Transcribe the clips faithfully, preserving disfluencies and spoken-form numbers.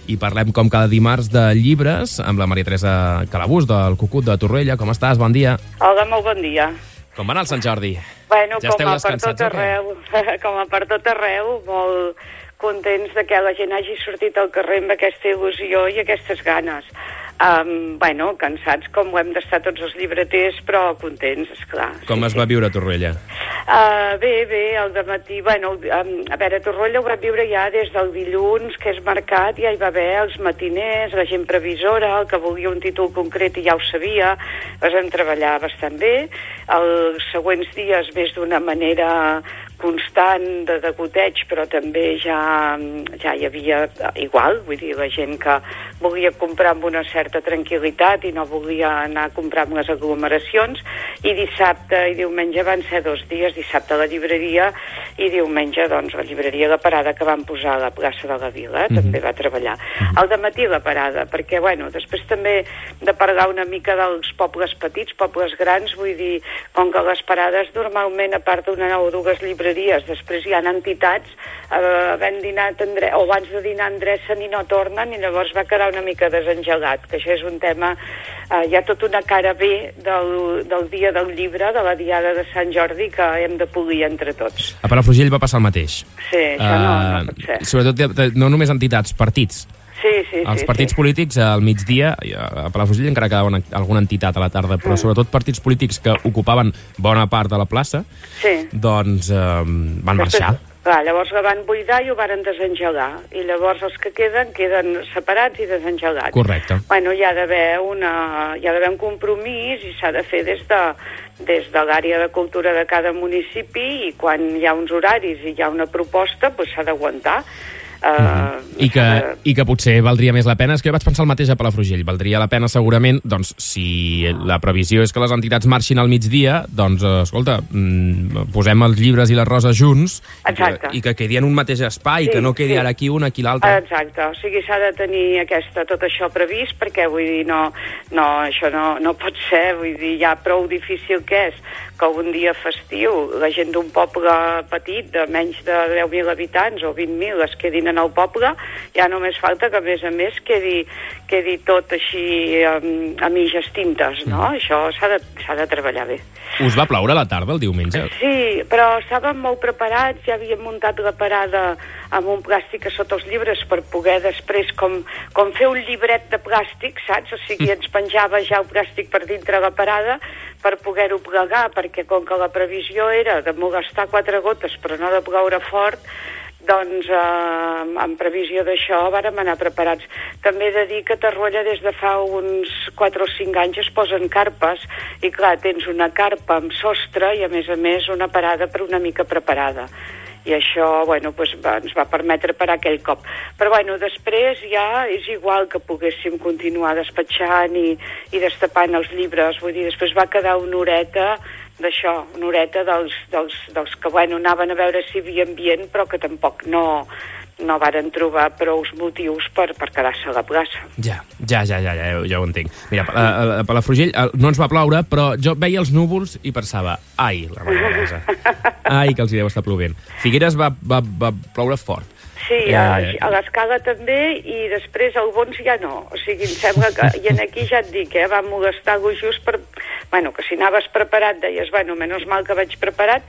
i parlem com cada dimarts de llibres amb la Maria Teresa Calabús del Cucut de Torroella. Com estàs? Bon dia. Hola, molt bon dia. Com va anar el Sant Jordi? Bueno, ja com a per tot arreu, com a per tot arreu, molt contents de que la gent hagi sortit al carrer amb aquesta il·lusió i aquestes ganes. Um, bueno, cansats com ho hem d'estar tots els llibreters, però contents, esclar. Com sí, es va sí. viure a Torroella? Uh, bé, bé, al dematí, bueno, um, a veure, a Torroella ho vam viure ja des del dilluns, que és mercat, ja hi va haver els matiners, la gent previsora, el que volia un títol concret i ja ho sabia, els vam treballar bastant bé. Els següents dies, més d'una manera constant de degoteig, però també ja, ja hi havia igual, vull dir, la gent que volia comprar amb una certa tranquil·litat i no volia anar a comprar amb les aglomeracions, i dissabte i diumenge van ser dos dies, dissabte a la llibreria i diumenge, doncs, la llibreria La Parada, que van posar a la plaça de la Vila, mm-hmm. també va treballar. Mm-hmm. Al dematí La Parada, perquè, bueno, després també de parlar una mica dels pobles petits, pobles grans, vull dir, com que les parades normalment, a part d'una o dues llibreries, després hi ha entitats, eh, havent dinat Andre... o abans de dinar endrecen i no tornen, i llavors va quedar una mica desengegat, que això és un tema, eh, hi ha tota una cara bé del, del dia del llibre, de la diada de Sant Jordi, que hem de polir entre tots. A Palafrugell va passar el mateix. Sí, això uh, no, no pot ser. Sobretot, no només entitats, partits. Sí, sí, Els sí, partits sí. polítics al migdia, a Palafrugell encara quedava una, alguna entitat a la tarda, però mm. sobretot partits polítics que ocupaven bona part de la plaça, sí. doncs eh, van Després, marxar. Clar, llavors la van buidar i ho van desengegar, i llavors els que queden, queden separats i desengelats. Correcte. Bueno, hi ha d'haver una, hi ha d'haver un compromís i s'ha de fer des de, des de l'àrea de cultura de cada municipi, i quan hi ha uns horaris i hi ha una proposta, doncs s'ha d'aguantar. Uh, mm. I, que, I que potser valdria més la pena, és que jo vaig pensar el mateix a Palafrugell, valdria la pena segurament, doncs si la previsió és que les entitats marxin al migdia, doncs escolta, mm, posem els llibres i les roses junts i que, i que quedi en un mateix espai, sí, que no quedi sí. ara aquí un, aquí l'altre. Exacte, o sigui, s'ha de tenir aquesta, tot això previst, perquè vull dir, no, no, això no, no pot ser, vull dir, ja prou difícil que és que un dia festiu la gent d'un poble petit de menys de deu mil habitants o vint mil es quedin en el poble, ja només falta que a més a més quedi, quedi tot així um, a mitges tintes, no? Mm. Això s'ha de, s'ha de treballar bé. Us va ploure a la tarda el diumenge? Sí, però estàvem molt preparats, ja havíem muntat la parada amb un plàstic a sota els llibres per poder després com, com fer un llibret de plàstic, saps? O sigui, ens penjava ja el plàstic per dintre la parada per poder-ho plegar, perquè com que la previsió era de molestar quatre gotes però no de ploure fort, doncs eh, en previsió d'això vàrem anar preparats. També he de dir que a Torroella des de fa uns quatre o cinc anys es posen carpes, i clar, tens una carpa amb sostre i a més a més una parada per una mica preparada. I això, bueno, pues, va, ens va permetre parar aquell cop. Però, bueno, després ja és igual que poguéssim continuar despatxant i, i destapant els llibres. Vull dir, després va quedar una horeta d'això, una horeta dels, dels, dels que, bueno, anaven a veure si hi havia ambient, però que tampoc no, no varen trobar prou motius per, per quedar-se a la plaça. Ja, ja, ja, ja, ja, ja ho entenc. Mira, a, a, a Palafrugell no ens va ploure, però jo veia els núvols i pensava, ai, la Maria, ai, que els hi deu estar plovent. Figueres va, va, va ploure fort. Sí, a, a l'Escala també, i després al Bons ja no. O sigui, em sembla que... I en aquí ja et dic, eh, va molestar-lo just per... Bueno, que si anaves preparat deies, bueno, menys mal que vaig preparat,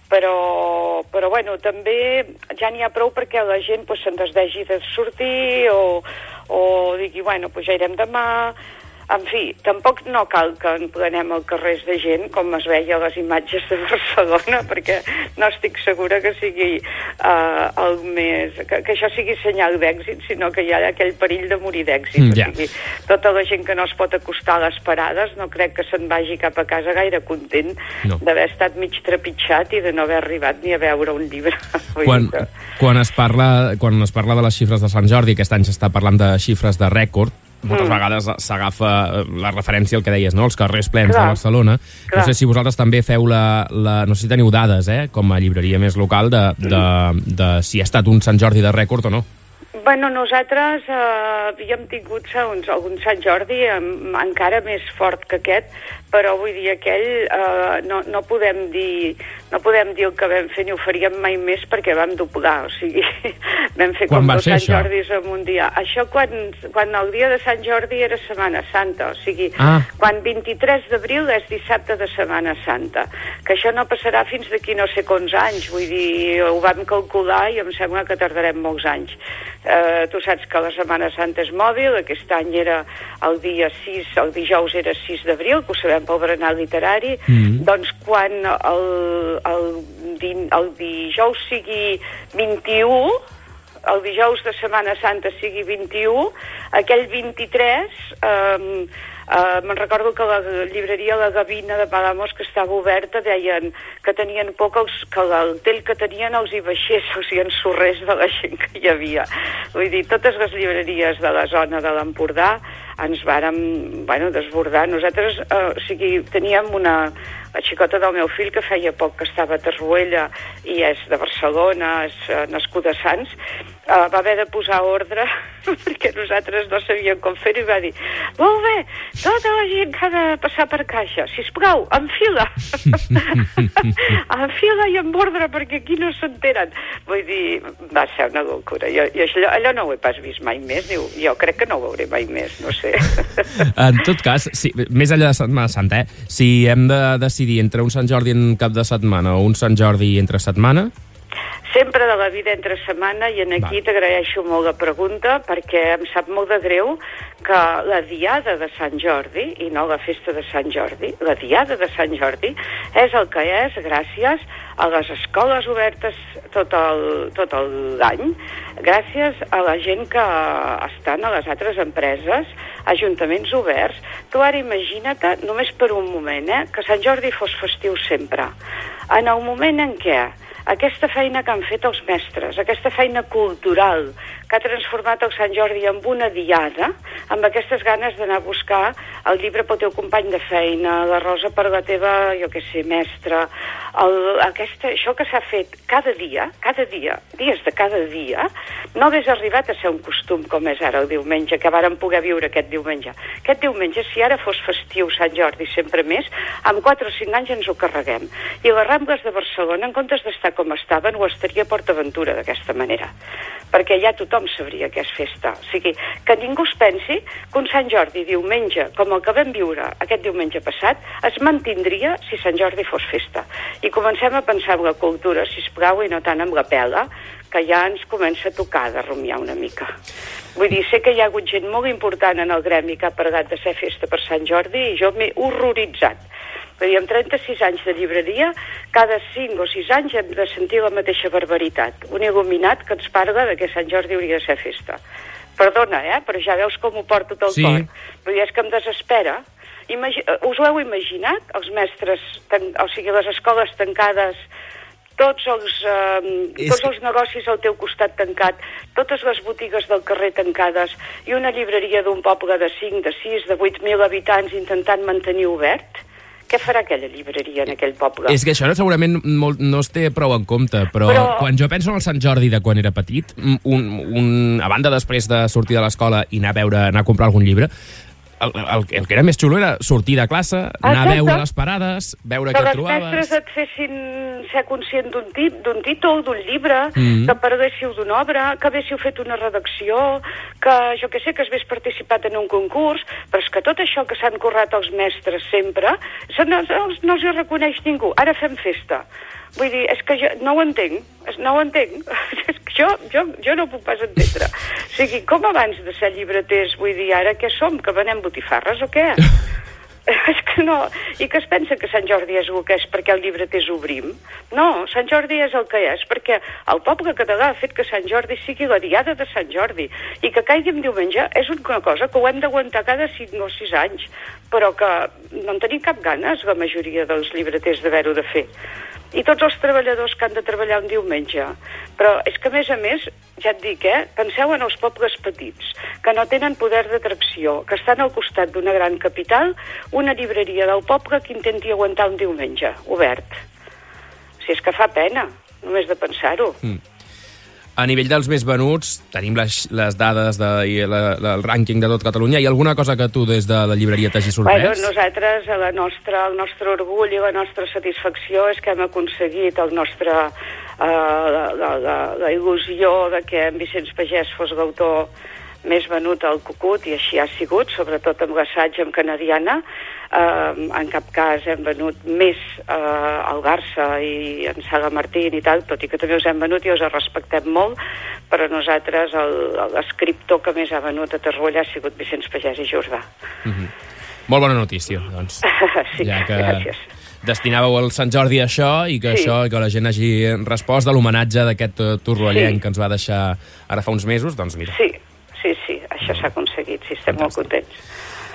però, però bueno, també ja n'hi ha prou perquè la gent pues, se'n desdegi de sortir o, o digui, bueno, pues ja irem demà... En fi, tampoc no cal que emplenem el carrers de gent, com es veia a les imatges de Barcelona, perquè no estic segura que sigui uh, el més... Que, que això sigui senyal d'èxit, sinó que hi ha aquell perill de morir d'èxit. Mm, yeah. O sigui, tota la gent que no es pot acostar a les parades no crec que se'n vagi cap a casa gaire content no. d'haver estat mig trepitjat i de no haver arribat ni a veure un llibre. Quan, que... quan, es parla, quan es parla de les xifres de Sant Jordi, aquest any s'està parlant de xifres de rècord, moltes mm. vegades s'agafa la referència al que deies, no? Els carrers plens Clar. de Barcelona. Clar. No sé si vosaltres també feu la, la... No sé si teniu dades, eh? Com a llibreria més local, de, de, de, de si ha estat un Sant Jordi de rècord o no. Bueno, nosaltres eh, havíem tingut uns, algun Sant Jordi eh, encara més fort que aquest, però vull dir, aquell eh, no, no podem dir no podem dir el que vam fer ni ho faríem mai més perquè vam doblar, o sigui, vam fer quan com va dos ser Sant això? Jordis en un dia. Això quan, quan el dia de Sant Jordi era Setmana Santa, o sigui, ah. quan vint-i-tres d'abril és dissabte de Setmana Santa, que això no passarà fins d'aquí no sé quants anys, vull dir, ho vam calcular i em sembla que tardarem molts anys. Eh, tu saps que la Setmana Santa és mòbil, aquest any era el dia sis, el dijous era sis d'abril, que ho sabem pel berenar literari, mm. doncs quan el, el, el dijous sigui vint-i-u, el dijous de Setmana Santa sigui vint-i-u, aquell vint-i-tres, eh, eh, me'n recordo que la llibreria La Gavina de Palamós, que estava oberta, deien que tenien por que, els, que el tell que tenien els hi baixés, els hi ensorrés de la gent que hi havia. Vull dir, totes les llibreries de la zona de l'Empordà ens vàrem, bueno, desbordar. Nosaltres, eh, o sigui, teníem una... La xicota del meu fill, que feia poc que estava a Tarruella i és de Barcelona, és uh, nascuda a Sants, uh, va haver de posar ordre perquè nosaltres no sabíem com fer-ho i va dir, molt bé, tota la gent que ha de passar per caixa, sisplau, en fila en fila i en ordre perquè aquí no s'enteren. Vull dir, va ser una locura. Jo, jo allò, allò no ho he pas vist mai més, jo, jo crec que no ho veuré mai més, no sé. En tot cas, si, més enllà de Setmana Santa, eh, si hem de decidir entre un Sant Jordi en cap de setmana o un Sant Jordi entre setmana? Sempre de la vida entre setmana, i en aquí t'agraeixo molt la pregunta perquè em sap molt de greu que la diada de Sant Jordi, i no la festa de Sant Jordi, la diada de Sant Jordi és el que és gràcies a les escoles obertes tot el, tot l'any, gràcies a la gent que estan a les altres empreses, ajuntaments oberts. Tu ara imagina't, només per un moment, eh, que Sant Jordi fos festiu sempre. En el moment en què aquesta feina que han fet els mestres, aquesta feina cultural que ha transformat el Sant Jordi en una diada, amb aquestes ganes d'anar a buscar el llibre pel teu company de feina, la rosa per la teva, jo què sé, mestra, el, aquesta, això que s'ha fet cada dia, cada dia, dies de cada dia, no hagués arribat a ser un costum com és ara el diumenge, que vàrem poder viure aquest diumenge. Aquest diumenge, si ara fos festiu Sant Jordi sempre més, amb quatre o cinc anys ens ho carreguem. I les Rambles de Barcelona, en comptes d'estar com estaven, ho estaria a PortAventura d'aquesta manera, perquè ja tothom sabria que és festa. O sigui, que ningú es pensi que un Sant Jordi diumenge, com el que vam viure aquest diumenge passat, es mantindria si Sant Jordi fos festa. I comencem a pensar en la cultura, sisplau, i no tant amb la pela, que ja ens comença a tocar de rumiar una mica. Vull dir, sé que hi ha hagut gent molt important en el gremi que ha parlat de ser festa per Sant Jordi i jo m'he horroritzat. Vull dir, amb trenta-sis anys de llibreria, cada cinc o sis anys hem de sentir la mateixa barbaritat. Un il·luminat que ens parla de que Sant Jordi hauria de ser festa. Perdona, eh? Però ja veus com ho porto tot el sí. cor. Vull dir, és que em desespera. Imagi- us ho heu imaginat? Els mestres, tan- o sigui, les escoles tancades, tots els, eh, És... tots els negocis al teu costat tancat, totes les botigues del carrer tancades i una llibreria d'un poble de cinc, de sis, de vuit mil habitants intentant mantenir obert? Què farà aquella llibreria en aquell poble? És que això segurament molt, no es té prou en compte, però, però quan jo penso en el Sant Jordi de quan era petit, un, un, a banda després de sortir de l'escola i anar a veure, anar a comprar algun llibre, el, el, el que era més xulo era sortir de classe, anar Exacte. a veure les parades, veure que què trobaves... Que els mestres et fessin ser conscient d'un tip, d'un títol, d'un llibre, mm-hmm. que parléssiu d'una obra, que haguéssiu fet una redacció, que jo que sé, que hagués participat en un concurs, però és que tot això que s'han currat els mestres sempre, se no, no, no els reconeix ningú. Ara fem festa. Vull dir, és que jo no ho entenc, no ho entenc. És que jo, jo, jo no ho puc pas entendre. O sigui, com abans de ser llibreters, vull dir, ara què som, que venem botifarres o què? És que no... I que es pensa que Sant Jordi és el que és perquè el llibreters obrim? No, Sant Jordi és el que és perquè el poble català ha fet que Sant Jordi sigui la diada de Sant Jordi i que caigui en diumenge és una cosa que ho hem d'aguantar cada cinc o sis anys, però que no en tenim cap ganes la majoria dels llibreters d'haver-ho de fer. I tots els treballadors que han de treballar un diumenge. Però és que, a més a més, ja et dic, eh, penseu en els pobles petits, que no tenen poder d'atracció, que estan al costat d'una gran capital, una llibreria del poble que intenti aguantar un diumenge obert. Si és que fa pena, només de pensar-ho. Mm. A nivell dels més venuts, tenim les, les dades de, i la, la, el rànquing de tot Catalunya. Hi ha alguna cosa que tu des de la llibreria t'hagi sorprès? Bueno, nosaltres, la nostra, el nostre orgull i la nostra satisfacció és que hem aconseguit el nostre, uh, la, la, la, la il·lusió de que en Vicenç Pagès fos l'autor més venut al Cucut, i així ha sigut, sobretot amb l'assaig amb Canadiana. Uh, en cap cas hem venut més uh, al Barça i en Saga Martín i tal, tot i que també us hem venut i us respectem molt, però nosaltres l'escriptor que més ha venut a Torroella ha sigut Vicenç Pagès i Jordà. Mm-hmm. Molt bona notícia, doncs. Sí, ja que gràcies. Destinàveu al Sant Jordi a això i que, sí. això, que la gent hagi respost a l'homenatge d'aquest torroellenc sí. que ens va deixar ara fa uns mesos, doncs mira. Sí, sí, sí, això s'ha aconseguit, sí, estem Fantàstic. Molt contents.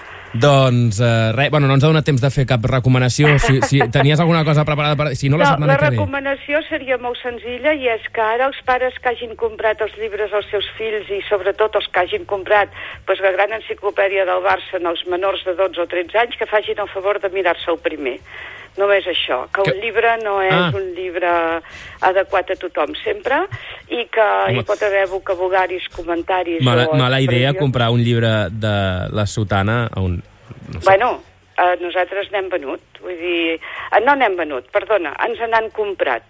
Doncs eh, res, bueno, no ens ha donat temps de fer cap recomanació. Si, si tenies alguna cosa preparada, per... si no, la no, setmana la que ve. La recomanació seria molt senzilla, i és que ara els pares que hagin comprat els llibres als seus fills, i sobretot els que hagin comprat pues, la gran enciclopèdia del Barça en els menors de dotze o tretze anys, que facin el favor de mirar-se el primer. Només això, que, que un llibre no és ah. un llibre adequat a tothom sempre, i que Home. hi pot haver vocabularis, comentaris... Mala, mala idea comprar un llibre de la Sotana a un... No sé. Bueno, eh, nosaltres n'hem venut, vull dir... Eh, no n'hem venut, perdona, ens n'han comprat.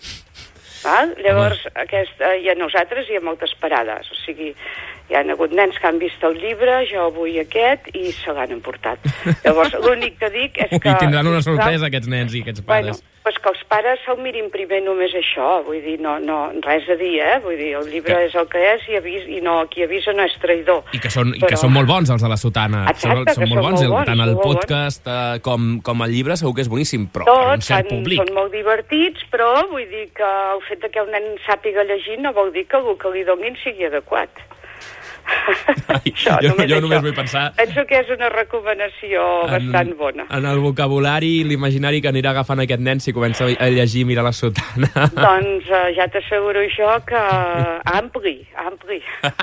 Val? Llavors, aquest, eh, i a nosaltres hi ha moltes parades, o sigui, hi ha hagut nens que han vist el llibre, jo vull aquest, i se l'han emportat. Llavors, l'únic que dic és que... I tindran una sorpresa, aquests nens i aquests pares. Bueno, pues que els pares se'l mirin primer només això, vull dir, no, no, res a dir, eh? Vull dir, el llibre que... és el que és, i, avis, i no, qui avisa no és traïdor. I que són, Però... i que són molt bons, els de la Sotana. Exacte, són, són molt bons, molt bons, tant el podcast eh, com, com el llibre segur que és boníssim, però Tots, per un cert públic. Són molt divertits, però vull dir que el fet que un nen sàpiga llegir no vol dir que el que li donin sigui adequat. Ai, això, jo només, jo només vull pensar... Penso que és una recomanació en, bastant bona. En el vocabulari i l'imaginari que anirà agafant aquest nen si comença a llegir i mirar la Sotana. Doncs uh, ja t'asseguro jo que ampli, ampli.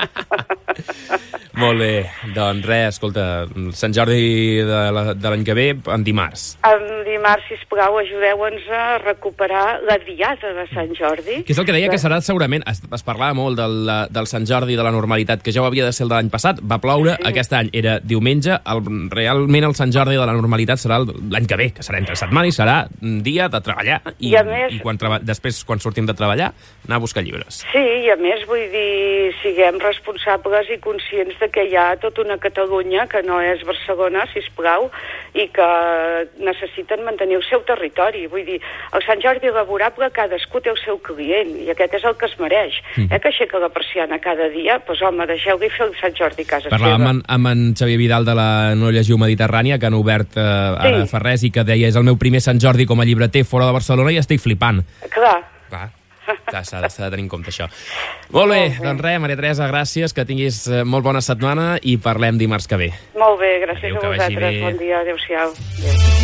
Molt bé, doncs res, escolta, Sant Jordi de l'any que ve, en dimarts. En dimarts, sisplau, ajudeu-nos a recuperar la diada de Sant Jordi. Que és el que deia que serà segurament, es, es parlava molt del, del Sant Jordi, de la normalitat, que ja ho havia de ser el de l'any passat, va ploure, sí. Aquest any era diumenge, el, realment el Sant Jordi de la normalitat serà l'any que ve, que serà entre setmana i serà un dia de treballar, i, I, més, i quan treba, després, quan sortim de treballar, anar a buscar llibres. Sí, i a més, vull dir, siguem responsables i conscients de que hi ha tota una Catalunya que no és Barcelona, sisplau, i que necessiten mantenir el seu territori. Vull dir, el Sant Jordi laborable, cadascú té el seu client, i aquest és el que es mereix. Mm. Eh, que aixeca la persiana cada dia, doncs home, deixeu-li fer el Sant Jordi a casa Parlàvem seva. Amb, amb en Xavier Vidal de la No Llegiu Mediterrània, que han obert eh, sí. ara fa res, i que deia, és el meu primer Sant Jordi com a llibreter fora de Barcelona i estic flipant. Clar. Clar. S'ha de, de tenir en compte això. Molt bé, molt bé. Doncs res, Maria Teresa, gràcies, que tinguis molt bona setmana i parlem dimarts que ve. Molt bé, gràcies Adéu, a vosaltres. Bon dia, adéu-siau. Adéu.